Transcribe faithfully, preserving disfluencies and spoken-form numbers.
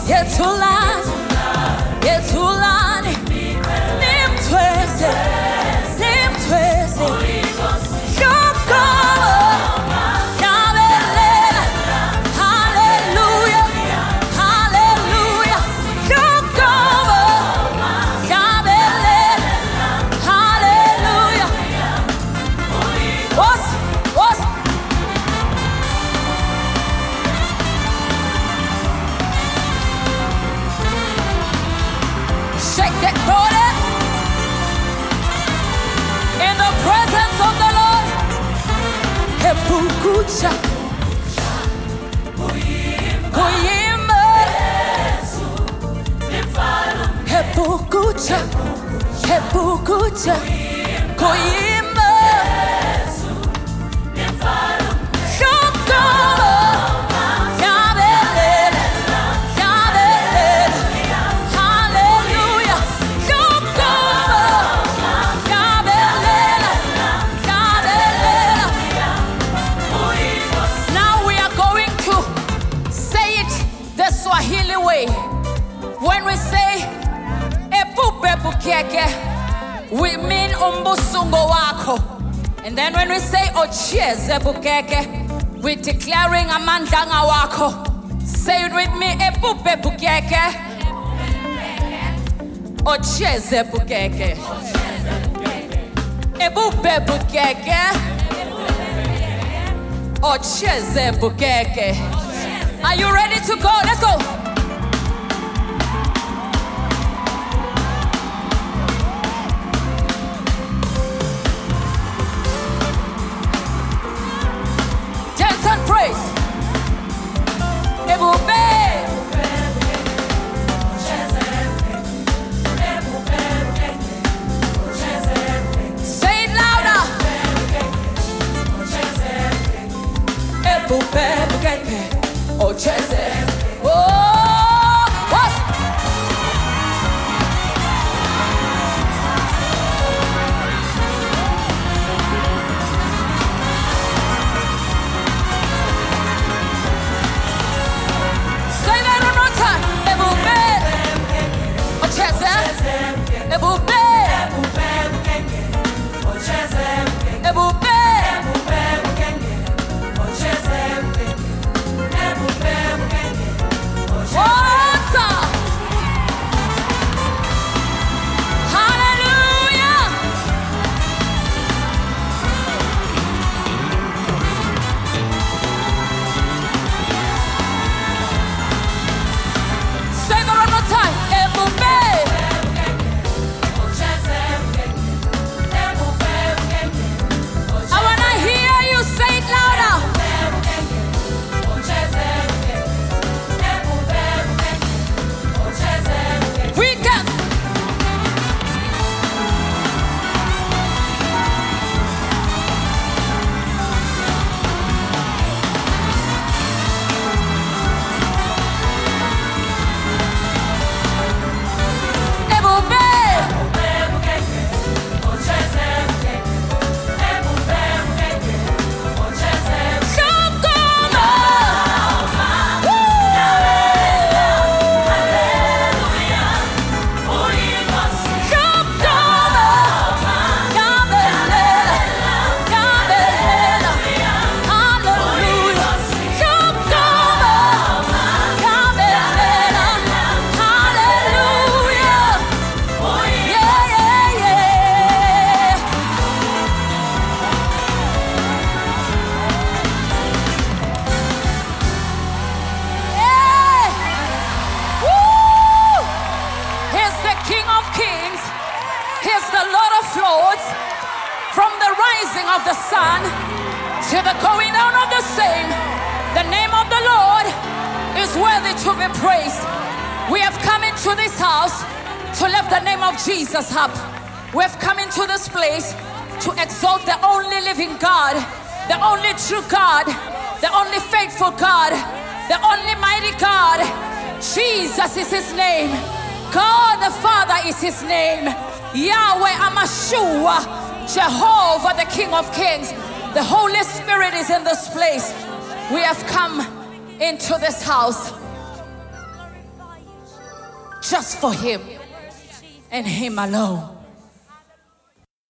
Yetulani, Yetulani, Nimtwese, Nimtwese, Shoko, Yabelela, Hallelujah, Hallelujah, Shoko, Yabelela, Hallelujah. What's, what's, shake that booty in the presence of the Lord. Hepukucha, Kuyima, Hepukucha, Hepukucha, Kuyima, Shokoma, Yabelela, Yabelela, Hallelujah, Shokoma, Yabelela, Yabelela. Now we are going to say it the Swahili way. When we say epupe pukeke, we mean umbusungo wako. And then when we say ochieze pukeke, we're declaring amandanga wako. Say it with me, epupe pukeke, ochieze pukeke, epupe pukeke, ochieze pukeke. Are you ready to go? Let's go. Dance and praise. Ebube. Say it louder. Ebube bukeke, ocheze. Oh, what? Say that one more time. Ebube, ocheze. Ebube, Ebube. Water. Hallelujah. Say that one more time. Ebube. I wanna hear you say it louder. We can. Ebube. Shokoma. Shokoma. Yabelela, Yabelela, Hallelujah. Shokoma. Yabelela, Hallelujah. Yeah, yeah, yeah. Yeah. Woo! He's the King of Kings. He's the Lord of Lords. From the rising of the sun to the going down of the same, the name of the Lord is worthy to be praised. We have come into this house to lift the name of Jesus up. We have come into this place to exalt the only living God, the only true God, the only faithful God, the only mighty God. Jesus is his name. God the Father is his name. Yahweh Amashua, Jehovah the King of Kings. The Holy Spirit is in this place. We have come into this house just for him and him alone.